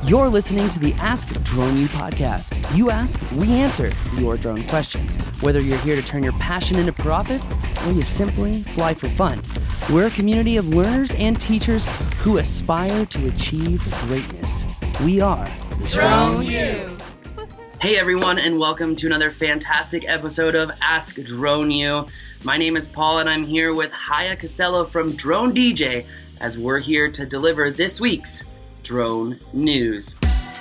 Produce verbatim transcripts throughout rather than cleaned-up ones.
You're listening to the Ask Drone U podcast. You ask, we answer your drone questions. Whether you're here to turn your passion into profit or you simply fly for fun, we're a community of learners and teachers who aspire to achieve greatness. We are Drone U. Hey everyone, and welcome to another fantastic episode of Ask Drone U. My name is Paul, and I'm here with Haya Costello from Drone D J, as we're here to deliver this week's drone news.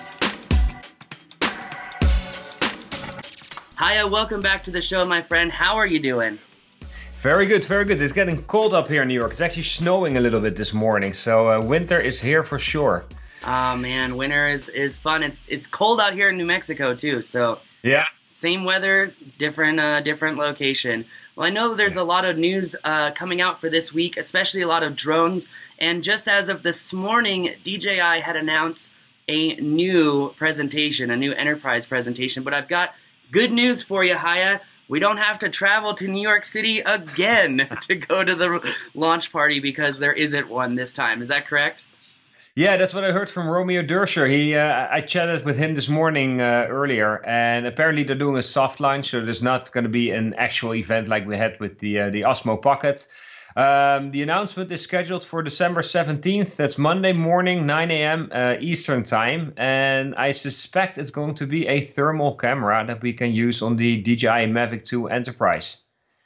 Haya, welcome back to the show, my friend. How are you doing? Very good, very good. It's getting cold up here in New York. It's actually snowing a little bit this morning, so uh, winter is here for sure. Oh man, winter is, is fun. It's it's cold out here in New Mexico too, so yeah, same weather, different uh, different location. Well, I know that there's a lot of news uh, coming out for this week, especially a lot of drones. And just as of this morning, D J I had announced a new presentation, a new enterprise presentation. But I've got good news for you, Haya. We don't have to travel to New York City again to go to the launch party because there isn't one this time. Is that correct? Yeah, that's what I heard from Romeo Dersher. He, uh, I chatted with him this morning uh, earlier, and apparently they're doing a soft launch, so there's not going to be an actual event like we had with the uh, the Osmo Pocket. Um, the announcement is scheduled for December seventeenth. That's Monday morning, nine a.m. Uh, Eastern time, and I suspect it's going to be a thermal camera that we can use on the D J I Mavic two Enterprise.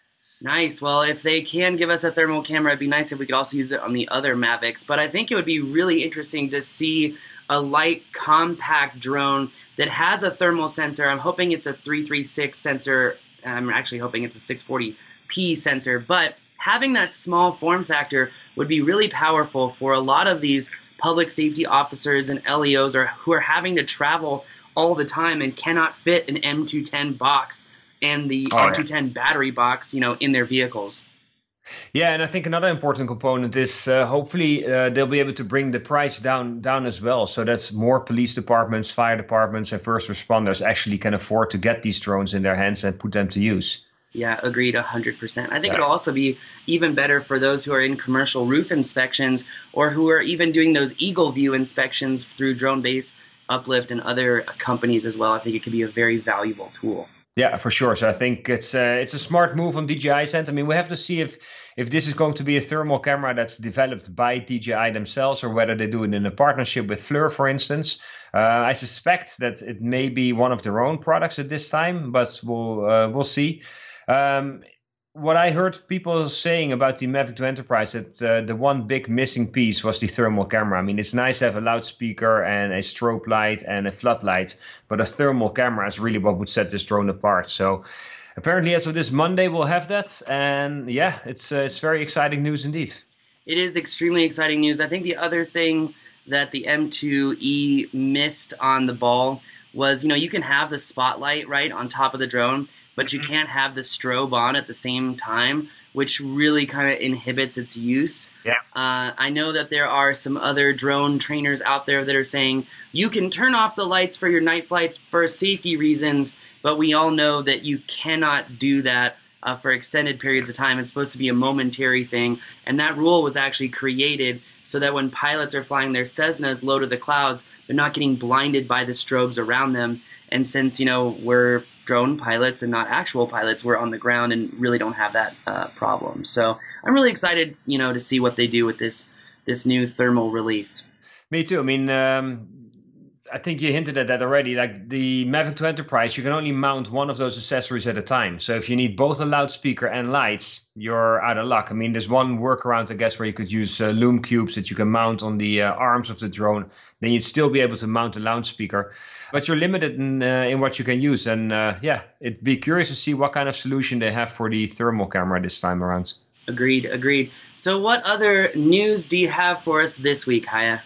Nice. Well, if they can give us a thermal camera, it'd be nice if we could also use it on the other Mavics. But I think it would be really interesting to see a light, compact drone that has a thermal sensor. I'm hoping it's a three thirty-six sensor. I'm actually hoping it's a six forty p sensor. But having that small form factor would be really powerful for a lot of these public safety officers and L E Os or who are having to travel all the time and cannot fit an M two ten box and the oh, M two ten yeah. battery box, you know, in their vehicles. Yeah, and I think another important component is uh, hopefully uh, they'll be able to bring the price down down as well, so that more police departments, fire departments, and first responders actually can afford to get these drones in their hands and put them to use. Yeah, agreed, one hundred percent. I think yeah. it'll also be even better for those who are in commercial roof inspections or who are even doing those Eagle View inspections through DroneBase, Uplift, and other companies as well. I think it could be a very valuable tool. Yeah, for sure. So I think it's uh, it's a smart move on D J I's end. I mean, we have to see if if this is going to be a thermal camera that's developed by D J I themselves or whether they do it in a partnership with FLIR, for instance. Uh, I suspect that it may be one of their own products at this time, but we'll uh, we'll see. Um, what I heard people saying about the Mavic two Enterprise, that uh, the one big missing piece was the thermal camera. I mean, it's nice to have a loudspeaker and a strobe light and a floodlight, but a thermal camera is really what would set this drone apart. So apparently as of this Monday, we'll have that. And yeah, it's, uh, it's very exciting news indeed. It is extremely exciting news. I think the other thing that the M two E missed on the ball was, you know, you can have the spotlight right on top of the drone, but you can't have the strobe on at the same time, which really kind of inhibits its use. Yeah. Uh, I know that there are some other drone trainers out there that are saying you can turn off the lights for your night flights for safety reasons, but we all know that you cannot do that uh, for extended periods of time. It's supposed to be a momentary thing, and that rule was actually created so that when pilots are flying their Cessnas low to the clouds, they're not getting blinded by the strobes around them. And since, you know, we're drone pilots and not actual pilots, we're on the ground and really don't have that uh, problem. So I'm really excited, you know, to see what they do with this this new thermal release. Me too. I mean, um, I think you hinted at that already. Like the Mavic two Enterprise, you can only mount one of those accessories at a time. So if you need both a loudspeaker and lights, you're out of luck. I mean, there's one workaround, I guess, where you could use uh, loom cubes that you can mount on the uh, arms of the drone. Then you'd still be able to mount a loudspeaker. But you're limited in, uh, in what you can use. And uh, yeah, it'd be curious to see what kind of solution they have for the thermal camera this time around. Agreed, agreed. So what other news do you have for us this week, Haya?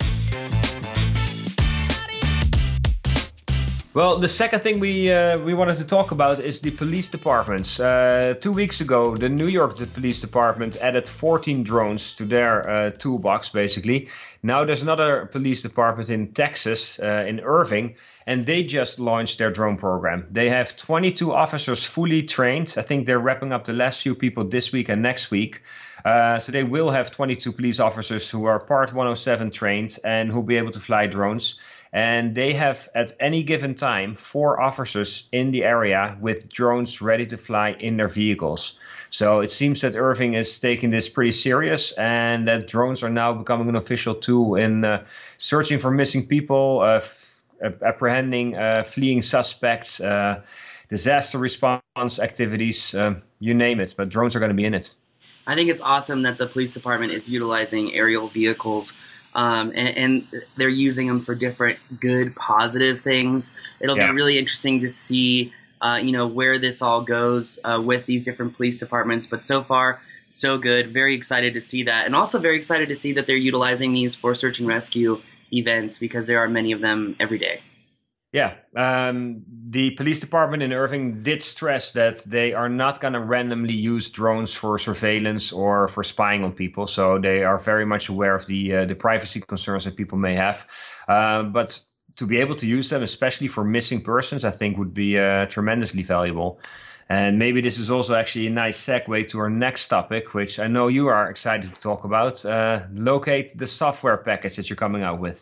Well, the second thing we uh, we wanted to talk about is the police departments. Uh, two weeks ago, the New York Police Department added fourteen drones to their uh, toolbox, basically. Now there's another police department in Texas, uh, in Irving, and they just launched their drone program. They have twenty-two officers fully trained. I think they're wrapping up the last few people this week and next week. Uh, so they will have twenty-two police officers who are Part one oh seven trained and who'll be able to fly drones. and they have at any given time four officers in the area with drones ready to fly in their vehicles. So it seems that Irving is taking this pretty serious, and that drones are now becoming an official tool in uh, searching for missing people, uh, f- apprehending uh, fleeing suspects, uh, disaster response activities, um, you name it. But drones are going to be in it. I think it's awesome that the police department is utilizing aerial vehicles, um, and, and they're using them for different good, positive things. It'll Yeah. be really interesting to see, uh, you know, where this all goes uh, with these different police departments. But so far, so good. Very excited to see that, and also very excited to see that they're utilizing these for search and rescue events, because there are many of them every day. Yeah, um, the police department in Irving did stress that they are not going to randomly use drones for surveillance or for spying on people. So they are very much aware of the uh, the privacy concerns that people may have. Uh, but to be able to use them, especially for missing persons, I think would be uh, tremendously valuable. And maybe this is also actually a nice segue to our next topic, which I know you are excited to talk about. Uh, locate, the software package that you're coming out with.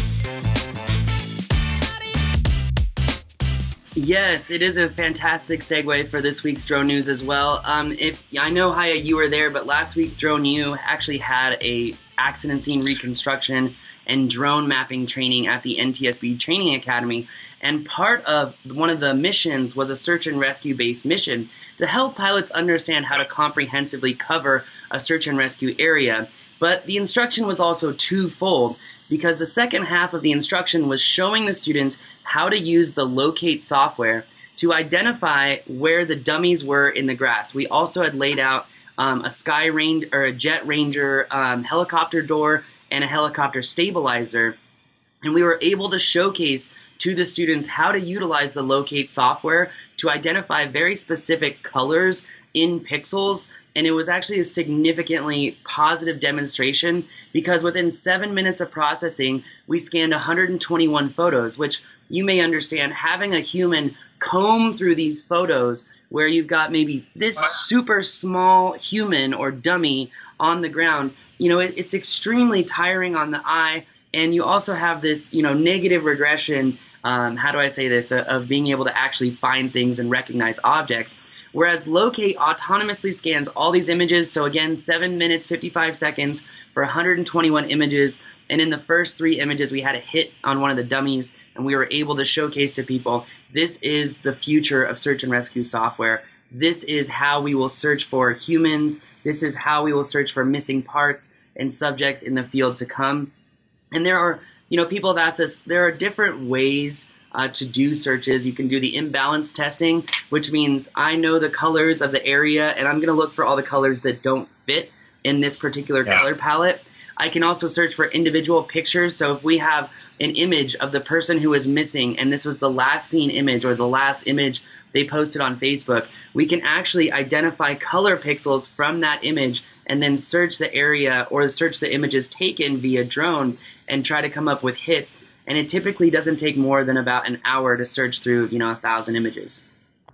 Yes, it is a fantastic segue for this week's Drone News as well. Um, if I know, Haya, you were there, but last week Drone U actually had a accident scene reconstruction and drone mapping training at the N T S B Training Academy. And part of one of the missions was a search and rescue based mission to help pilots understand how to comprehensively cover a search and rescue area. But the instruction was also twofold, because the second half of the instruction was showing the students how to use the locate software to identify where the dummies were in the grass. We also had laid out um, a Sky Ranger or a Jet Ranger um, helicopter door and a helicopter stabilizer, and we were able to showcase to the students how to utilize the locate software to identify very specific colors in pixels. And it was actually a significantly positive demonstration, because within seven minutes of processing, we scanned one hundred twenty-one photos, which you may understand, having a human comb through these photos where you've got maybe this super small human or dummy on the ground, you know, it, it's extremely tiring on the eye. And you also have this, you know, negative regression, um, how do I say this, uh, of being able to actually find things and recognize objects. Whereas Locate autonomously scans all these images. So again, seven minutes, fifty-five seconds for one hundred twenty-one images. And in the first three images, we had a hit on one of the dummies, and we were able to showcase to people, this is the future of search and rescue software. This is how we will search for humans. This is how we will search for missing parts and subjects in the field to come. And there are, you know, people have asked us, there are different ways Uh, to do searches. You can do the imbalance testing, which means I know the colors of the area, and I'm going to look for all the colors that don't fit in this particular Yeah. color palette. I can also search for individual pictures. So if we have an image of the person who is missing, and this was the last seen image or the last image they posted on Facebook, we can actually identify color pixels from that image and then search the area or search the images taken via drone and try to come up with hits. And it typically doesn't take more than about an hour to search through, you know, a thousand images.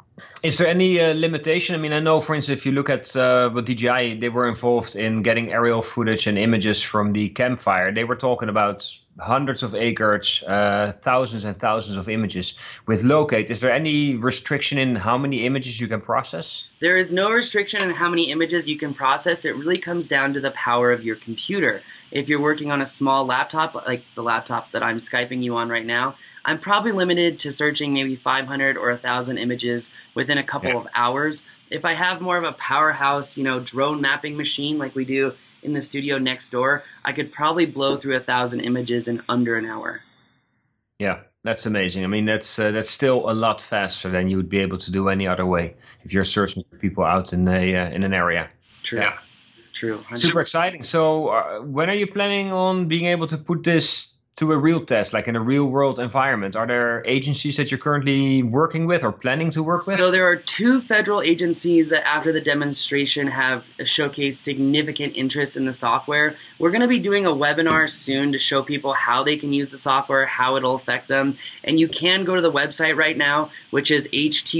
Is there any uh, limitation? I mean, I know, for instance, if you look at uh, what D J I, they were involved in getting aerial footage and images from the campfire. They were talking about hundreds of acres, uh, thousands and thousands of images. With Locate, is there any restriction in how many images you can process? There is no restriction on how many images you can process. It really comes down to the power of your computer. If you're working on a small laptop, like the laptop that I'm Skyping you on right now, I'm probably limited to searching maybe five hundred or one thousand images within a couple Yeah. of hours. If I have more of a powerhouse, you know, drone mapping machine like we do in the studio next door, I could probably blow through a thousand images in under an hour. Yeah, that's amazing. I mean, that's uh, that's still a lot faster than you would be able to do any other way if you're searching for people out in a uh, in an area. True. Yeah. True. Super exciting. So uh, when are you planning on being able to put this to a real test, like in a real world environment? Are there agencies that you're currently working with or planning to work with? So there are two federal agencies that after the demonstration have showcased significant interest in the software. We're going to be doing a webinar soon to show people how they can use the software, how it'll affect them. And you can go to the website right now, which is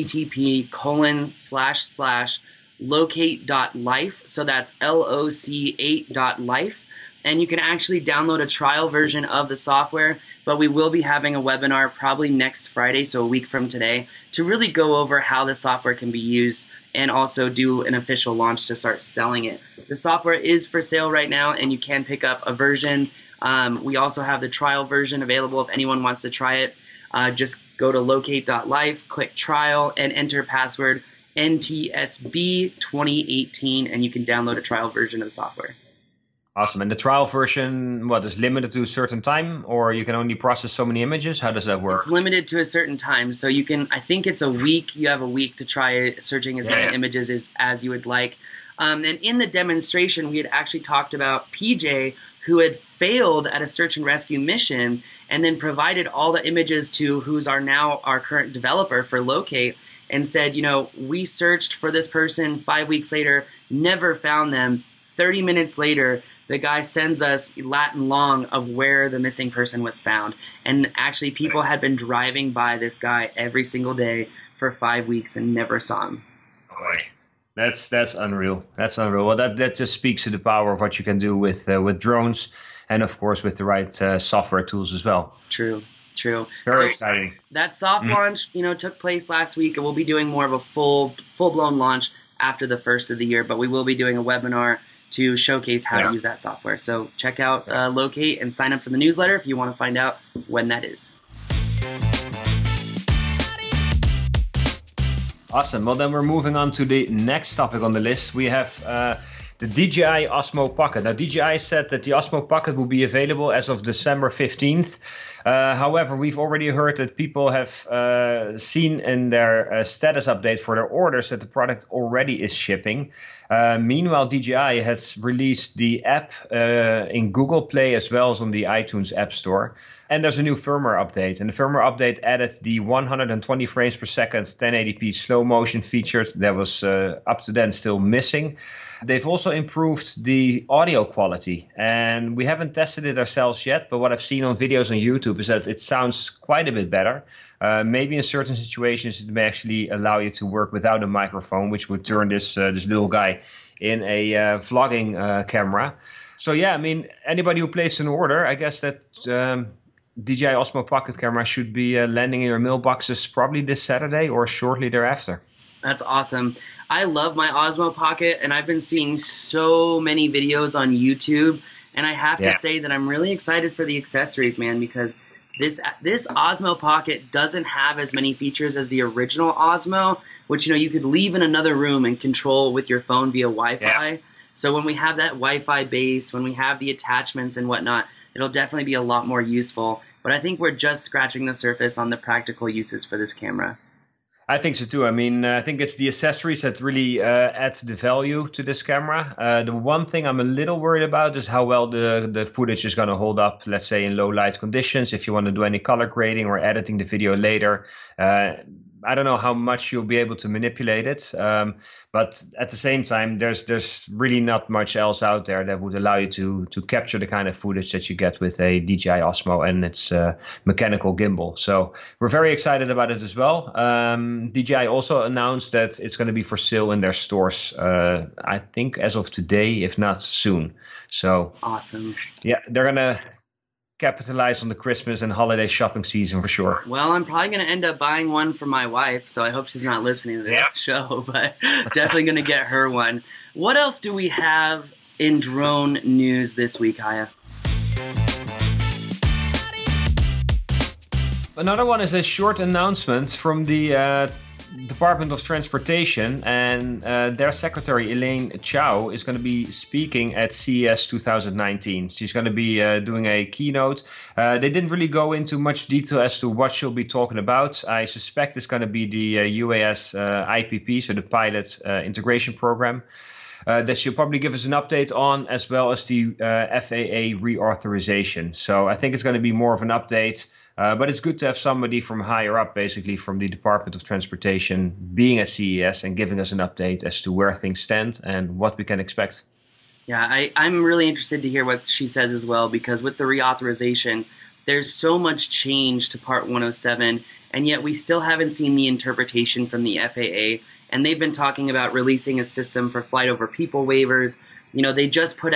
http colon slash slash locate dot life. So that's L O C eight dot life. and you can actually download a trial version of the software, but we will be having a webinar probably next Friday, so a week from today, to really go over how the software can be used and also do an official launch to start selling it. The software is for sale right now, and you can pick up a version. Um, we also have the trial version available if anyone wants to try it. Uh, just go to locate dot life, click trial, and enter password N T S B twenty eighteen, and you can download a trial version of the software. Awesome. And the trial version, what, is limited to a certain time, or you can only process so many images? How does that work? It's limited to a certain time. So you can, I think it's a week. You have a week to try searching as yeah, many yeah. images as, as you would like. Um, and in the demonstration, we had actually talked about P J, who had failed at a search and rescue mission and then provided all the images to who's our now our current developer for Locate, and said, you know, we searched for this person five weeks later, never found them. thirty minutes later, the guy sends us Latin long of where the missing person was found. And actually, people had been driving by this guy every single day for five weeks and never saw him. Boy, that's that's unreal. That's unreal. Well, that, that just speaks to the power of what you can do with uh, with drones, and of course with the right uh, software tools as well. True. True. Very so exciting. That soft mm-hmm. launch, you know, took place last week, and we'll be doing more of a full full blown launch after the first of the year. But we will be doing a webinar to showcase how yeah. to use that software. So check out uh, Locate and sign up for the newsletter if you want to find out when that is. Awesome. Well, then we're moving on to the next topic on the list. We have uh, the D J I Osmo Pocket. Now, D J I said that the Osmo Pocket will be available as of December fifteenth. Uh, however, we've already heard that people have uh, seen in their uh, status update for their orders that the product already is shipping. Uh, meanwhile, D J I has released the app uh, in Google Play as well as on the iTunes App Store. And there's a new firmware update. And the firmware update added the one hundred twenty frames per second ten eighty p slow motion feature that was uh, up to then still missing. They've also improved the audio quality. And we haven't tested it ourselves yet, but what I've seen on videos on YouTube is that it sounds quite a bit better. Uh, maybe in certain situations it may actually allow you to work without a microphone, which would turn this uh, this little guy in a uh, vlogging uh, camera. So yeah, I mean, anybody who placed an order, I guess that um, D J I Osmo Pocket camera should be uh, landing in your mailboxes probably this Saturday or shortly thereafter. That's awesome. I love my Osmo Pocket, and I've been seeing so many videos on YouTube, and I have yeah. to say that I'm really excited for the accessories, man, because This this Osmo Pocket doesn't have as many features as the original Osmo, which, you know, you could leave in another room and control with your phone via Wi-Fi. Yeah. So when we have that Wi-Fi base, when we have the attachments and whatnot, it'll definitely be a lot more useful. But I think we're just scratching the surface on the practical uses for this camera. I think so too. I mean, uh, I think it's the accessories that really uh, adds the value to this camera. Uh, the one thing I'm a little worried about is how well the, the footage is going to hold up, let's say in low light conditions, if you want to do any color grading or editing the video later. Uh, I don't know how much you'll be able to manipulate it. Um, but at the same time, there's there's really not much else out there that would allow you to to capture the kind of footage that you get with a D J I Osmo and its uh, mechanical gimbal. So we're very excited about it as well. Um, D J I also announced that it's going to be for sale in their stores, uh, I think as of today, if not soon. So awesome. Yeah, they're going to capitalize on the Christmas and holiday shopping season for sure. Well, I'm probably going to end up buying one for my wife, so I hope she's not listening to this yeah. show, but definitely going to get her one. What else do we have in drone news this week, Haya? Another one is a short announcement from the uh, Department of Transportation, and uh, their secretary Elaine Chao is going to be speaking at C E S two thousand nineteen. She's going to be uh, doing a keynote. Uh, they didn't really go into much detail as to what she'll be talking about. I suspect it's going to be the uh, U A S uh, I P P, so the pilot uh, integration program. Uh, that she'll probably give us an update on, as well as the uh, F A A reauthorization. So I think it's going to be more of an update. Uh, but it's good to have somebody from higher up, basically from the Department of Transportation, being at C E S and giving us an update as to where things stand and what we can expect. Yeah, I, I'm really interested to hear what she says as well, because with the reauthorization, there's so much change to Part one oh seven, and yet we still haven't seen the interpretation from the F A A. And they've been talking about releasing a system for flight over people waivers. You know, they just put out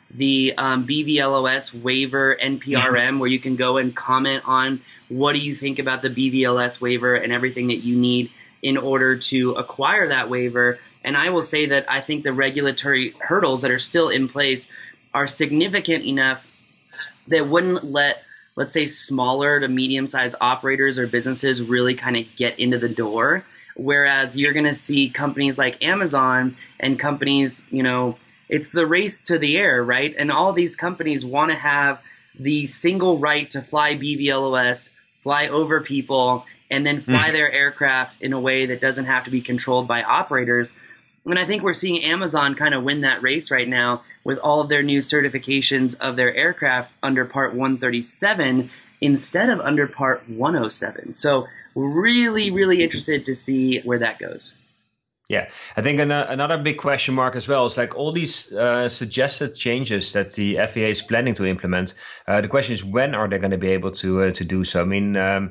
the um, B V L O S waiver N P R M, where you can go and comment on what do you think about the B V L O S waiver and everything that you need in order to acquire that waiver. And I will say that I think the regulatory hurdles that are still in place are significant enough that wouldn't let, let's say, smaller to medium-sized operators or businesses really kind of get into the door. Whereas you're going to see companies like Amazon and companies, you know, it's the race to the air, right? And all these companies want to have the single right to fly B V L O S, fly over people, and then fly mm. their aircraft in a way that doesn't have to be controlled by operators. And I think we're seeing Amazon kind of win that race right now with all of their new certifications of their aircraft under Part one thirty-seven instead of under Part one oh seven. So really, really interested to see where that goes. Yeah, I think an- another big question mark as well is like all these uh, suggested changes that the F A A is planning to implement. Uh, the question is, when are they going to be able to uh, to do so? I mean, um,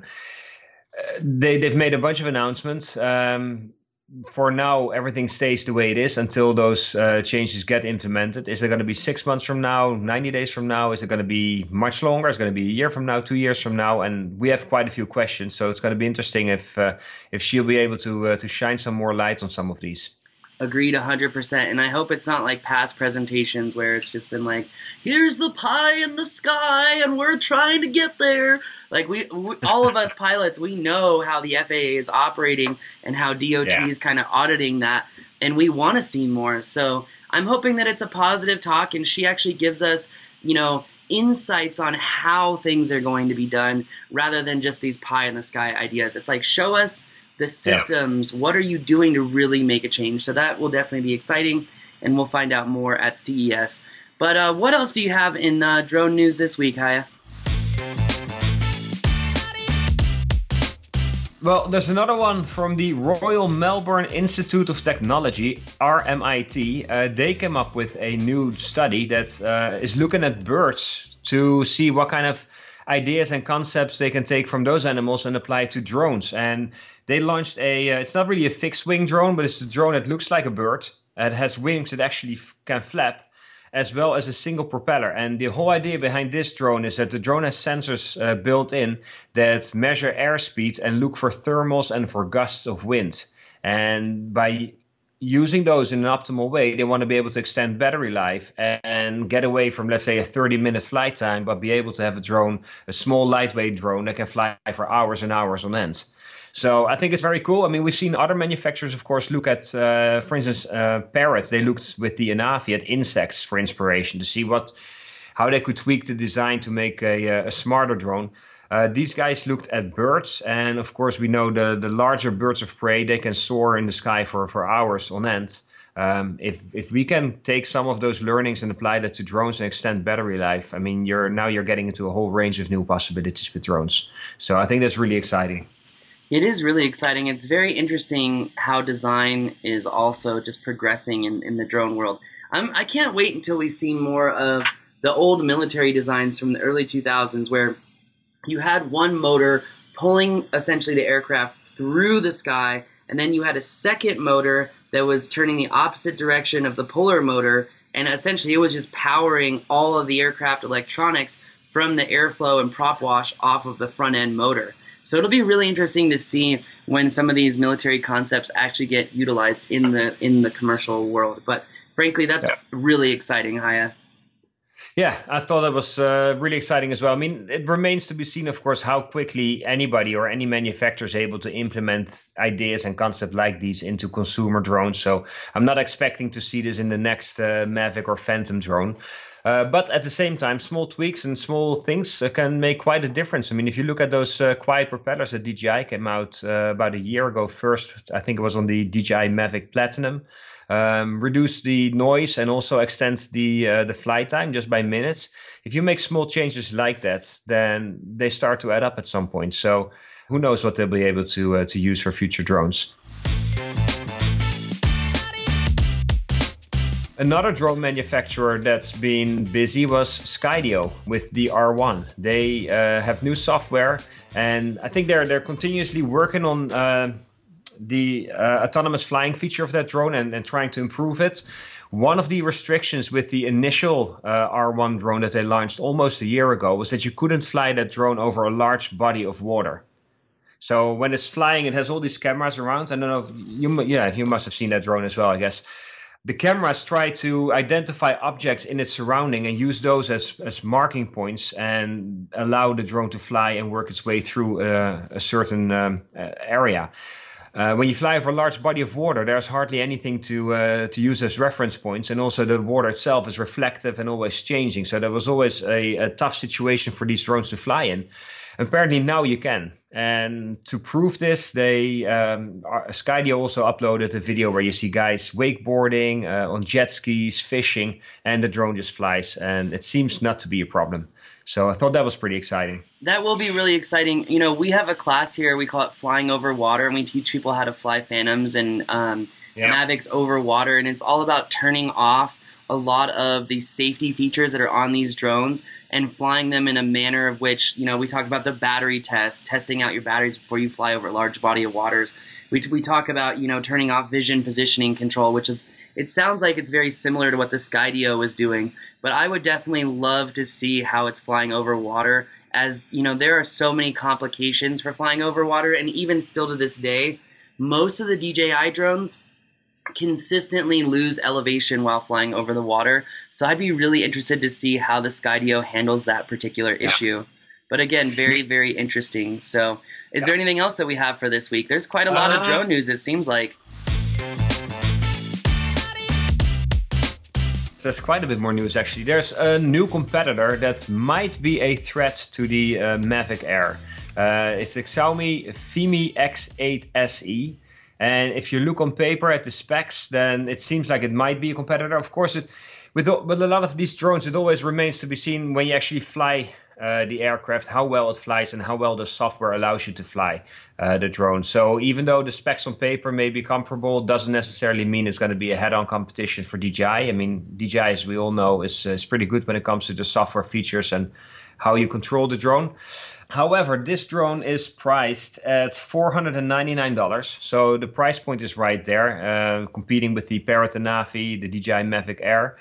they, they've made a bunch of announcements. Um, For now, everything stays the way it is until those uh, changes get implemented. Is it going to be six months from now, ninety days from now? Is it going to be much longer? Is it going to be a year from now, two years from now? And we have quite a few questions, so it's going to be interesting if uh, if she'll be able to uh, to shine some more light on some of these. Agreed one hundred percent. And I hope it's not like past presentations where it's just been like, here's the pie in the sky and we're trying to get there. Like we, we all of us pilots, we know how the F A A is operating and how D O T yeah. is kind of auditing that. And we want to see more. So I'm hoping that it's a positive talk and she actually gives us, you know, insights on how things are going to be done rather than just these pie in the sky ideas. It's like, show us the systems, yeah. what are you doing to really make a change? So that will definitely be exciting, and we'll find out more at C E S. But uh, what else do you have in uh, drone news this week, Haya? Well, there's another one from the Royal Melbourne Institute of Technology, R M I T. Uh, they came up with a new study that uh, is looking at birds to see what kind of ideas and concepts they can take from those animals and apply to drones. And they launched a, uh, it's not really a fixed wing drone, but it's a drone that looks like a bird. It has wings that actually f- can flap, as well as a single propeller. And the whole idea behind this drone is that the drone has sensors uh, built in that measure airspeed and look for thermals and for gusts of wind. And by using those in an optimal way, they want to be able to extend battery life and get away from, let's say, a thirty minute flight time, but be able to have a drone, a small lightweight drone that can fly for hours and hours on end. So I think it's very cool. I mean, we've seen other manufacturers, of course, look at, uh, for instance, uh, parrots. They looked with the Anafi at insects for inspiration to see what, how they could tweak the design to make a, a smarter drone. Uh, these guys looked at birds, and of course, we know the, the larger birds of prey, they can soar in the sky for, for hours on end. Um, if if we can take some of those learnings and apply that to drones and extend battery life, I mean, you're now you're getting into a whole range of new possibilities with drones. So I think that's really exciting. It is really exciting. It's very interesting how design is also just progressing in, in the drone world. I'm, I can't wait until we see more of the old military designs from the early two thousands where you had one motor pulling essentially the aircraft through the sky, and then you had a second motor that was turning the opposite direction of the polar motor, and essentially it was just powering all of the aircraft electronics from the airflow and prop wash off of the front end motor. So it'll be really interesting to see when some of these military concepts actually get utilized in the in the commercial world. But frankly, that's yeah. really exciting, Haya. Yeah, I thought that was uh, really exciting as well. I mean, it remains to be seen, of course, how quickly anybody or any manufacturer is able to implement ideas and concepts like these into consumer drones. So I'm not expecting to see this in the next uh, Mavic or Phantom drone. Uh, but at the same time, small tweaks and small things uh, can make quite a difference. I mean, if you look at those uh, quiet propellers that D J I came out uh, about a year ago first, I think it was on the D J I Mavic Platinum, um, reduce the noise and also extends the uh, the flight time just by minutes. If you make small changes like that, then they start to add up at some point. So who knows what they'll be able to uh, to use for future drones. Another drone manufacturer that's been busy was Skydio with the R one. They uh, have new software, and I think they're they're continuously working on uh, the uh, autonomous flying feature of that drone and, and trying to improve it. one of the restrictions with the initial uh, R one drone that they launched almost a year ago was that you couldn't fly that drone over a large body of water. So when it's flying, it has all these cameras around. I don't know, if you, yeah, you must have seen that drone as well, I guess. The cameras try to identify objects in its surrounding and use those as, as marking points and allow the drone to fly and work its way through uh, a certain um, uh, area. Uh, when you fly over a large body of water, there's hardly anything to uh, to use as reference points, and also the water itself is reflective and always changing. So that was always a, a tough situation for these drones to fly in. Apparently now you can. And to prove this, they um, Skydio also uploaded a video where you see guys wakeboarding, uh, on jet skis, fishing, and the drone just flies. And it seems not to be a problem. So I thought that was pretty exciting. That will be really exciting. You know, we have a class here, we call it Flying Over Water, and we teach people how to fly Phantoms and um, yeah. Mavics over water. And it's all about turning off a lot of the safety features that are on these drones and flying them in a manner of which, you know, we talk about the battery test, testing out your batteries before you fly over a large body of waters. We, we talk about, you know, turning off vision positioning control, which is, it sounds like it's very similar to what the Skydio is doing, but I would definitely love to see how it's flying over water, as, you know, there are so many complications for flying over water, and even still to this day, most of the D J I drones consistently lose elevation while flying over the water. So I'd be really interested to see how the Skydio handles that particular issue. But again, very, very interesting. So is there anything else that we have for this week? There's quite a lot uh, of drone news, it seems like. There's quite a bit more news, actually. There's a new competitor that might be a threat to the uh, Mavic Air. Uh, it's the Xiaomi Fimi X eight S E. And if you look on paper at the specs, then it seems like it might be a competitor. Of course, it, with, with a lot of these drones, it always remains to be seen when you actually fly uh, the aircraft, how well it flies and how well the software allows you to fly uh, the drone. So even though the specs on paper may be comparable, doesn't necessarily mean it's going to be a head-on competition for D J I. I mean, D J I, as we all know, is, is pretty good when it comes to the software features and how you control the drone. However, this drone is priced at four hundred ninety-nine dollars, so the price point is right there, uh, competing with the Parrot and Navi, the D J I Mavic Air.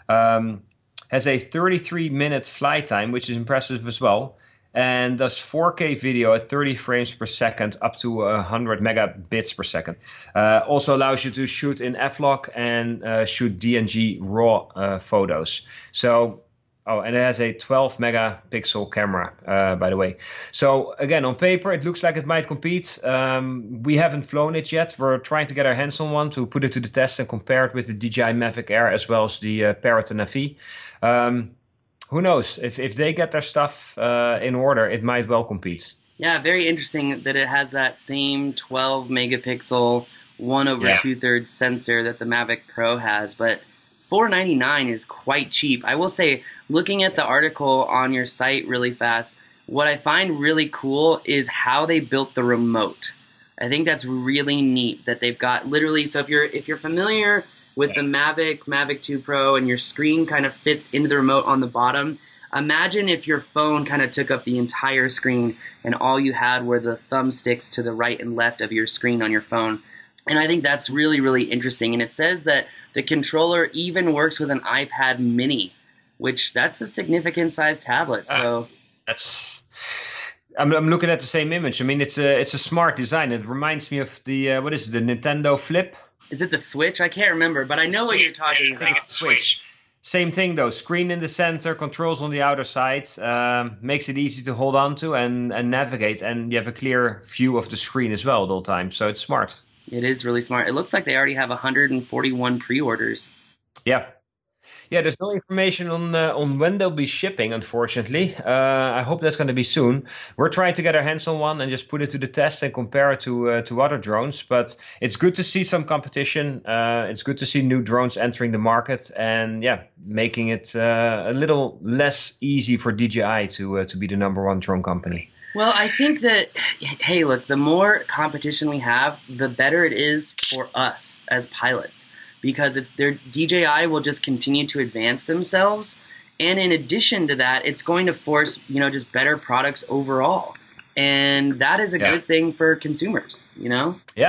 Um, has a thirty-three minute flight time, which is impressive as well, and does four K video at thirty frames per second up to one hundred megabits per second. Uh, also allows you to shoot in F log and uh, shoot D N G RAW uh, photos. So Oh, and it has a twelve megapixel camera, uh, by the way. So again, on paper, it looks like it might compete. Um, we haven't flown it yet. We're trying to get our hands on one to put it to the test and compare it with the D J I Mavic Air as well as the uh, Parrot and Navi. Um, who knows? If if they get their stuff uh, in order, it might well compete. Yeah, very interesting that it has that same twelve megapixel, one over yeah. two thirds sensor that the Mavic Pro has, but four ninety-nine is quite cheap. I will say, looking at the article on your site really fast, what I find really cool is how they built the remote. I think that's really neat that they've got literally, so if you're if you're familiar with the Mavic, Mavic two Pro, and your screen kind of fits into the remote on the bottom, imagine if your phone kind of took up the entire screen and all you had were the thumbsticks to the right and left of your screen on your phone. And I think that's really, really interesting. And it says that the controller even works with an iPad mini, which that's a significant sized tablet. So uh, that's. I'm, I'm looking at the same image. I mean, it's a it's a smart design. It reminds me of the uh, what is it, the Nintendo Flip? Is it the Switch? I can't remember, but I know what you're talking about. I think it's the Switch. Same thing though. Screen in the center, controls on the outer side, um, makes it easy to hold on to and, and navigate, and you have a clear view of the screen as well at all times. So it's smart. It is really smart. It looks like they already have one hundred forty-one pre-orders. Yeah. Yeah, there's no information on uh, on when they'll be shipping, unfortunately. Uh, I hope that's going to be soon. We're trying to get our hands on one and just put it to the test and compare it to uh, to other drones. But it's good to see some competition. Uh, it's good to see new drones entering the market and, yeah, making it uh, a little less easy for D J I to uh, to be the number one drone company. Well, I think that, hey, look, the more competition we have, the better it is for us as pilots. Because it's their D J I will just continue to advance themselves, and in addition to that, it's going to force, you know, just better products overall, and that is a yeah. good thing for consumers, you know. Yeah,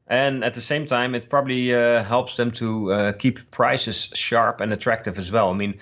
And at the same time, it probably uh, helps them to uh, keep prices sharp and attractive as well. I mean,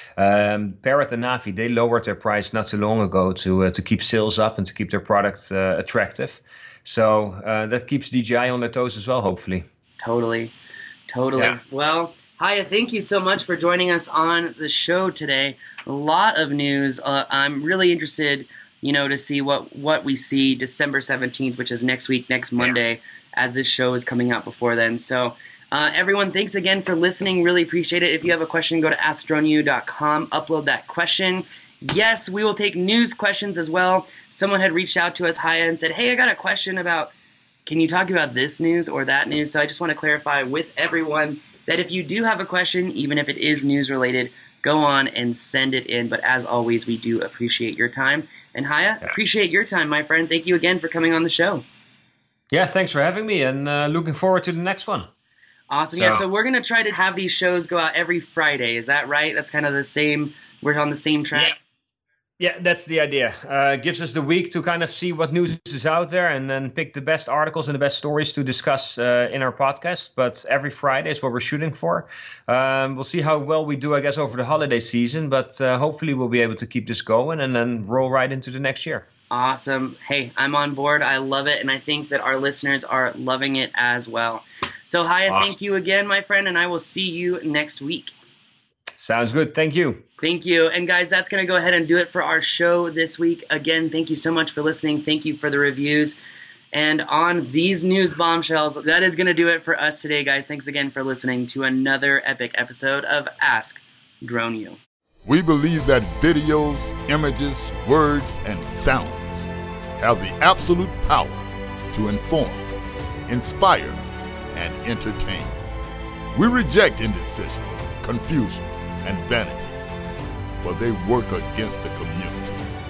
um, Parrot and Navi, they lowered their price not too long ago to uh, to keep sales up and to keep their product uh, attractive. So uh, that keeps D J I on their toes as well, hopefully. Totally. Totally. Yeah. Well, Haye, thank you so much for joining us on the show today. A lot of news. Uh, I'm really interested, you know, to see what, what we see December seventeenth, which is next week, next Monday, yeah. as this show is coming out before then. So uh, everyone, thanks again for listening. Really appreciate it. If you have a question, go to ask drone u dot com, upload that question. Yes, we will take news questions as well. Someone had reached out to us, Haye, and said, hey, I got a question about, can you talk about this news or that news? So I just want to clarify with everyone that if you do have a question, even if it is news related, go on and send it in. But as always, we do appreciate your time. And Haye, yeah. appreciate your time, my friend. Thank you again for coming on the show. Yeah, thanks for having me, and uh, looking forward to the next one. Awesome. So. Yeah, so we're going to try to have these shows go out every Friday. Is that right? That's kind of the same, we're on the same track? Yeah. Yeah, that's the idea. Uh, it gives us the week to kind of see what news is out there and then pick the best articles and the best stories to discuss uh, in our podcast. But every Friday is what we're shooting for. Um, we'll see how well we do, I guess, over the holiday season. But uh, hopefully we'll be able to keep this going and then roll right into the next year. Awesome. Hey, I'm on board. I love it. And I think that our listeners are loving it as well. So, Haye, awesome. Thank you again, my friend. And I will see you next week. Sounds good. Thank you. Thank you. And guys, that's going to go ahead and do it for our show this week. Again, thank you so much for listening. Thank you for the reviews. And on these news bombshells, that is going to do it for us today, guys. Thanks again for listening to another epic episode of Ask Drone U. We believe that videos, images, words, and sounds have the absolute power to inform, inspire, and entertain. We reject indecision, confusion, and vanity, for they work against the community.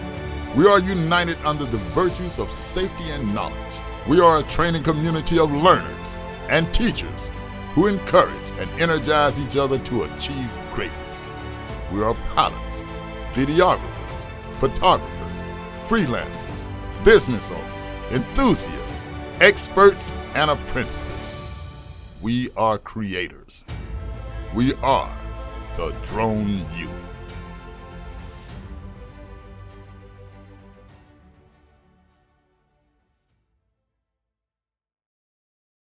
We are united under the virtues of safety and knowledge. We are a training community of learners and teachers who encourage and energize each other to achieve greatness. We are pilots, videographers, photographers, freelancers, business owners, enthusiasts, experts, and apprentices. We are creators. We are the Drone U.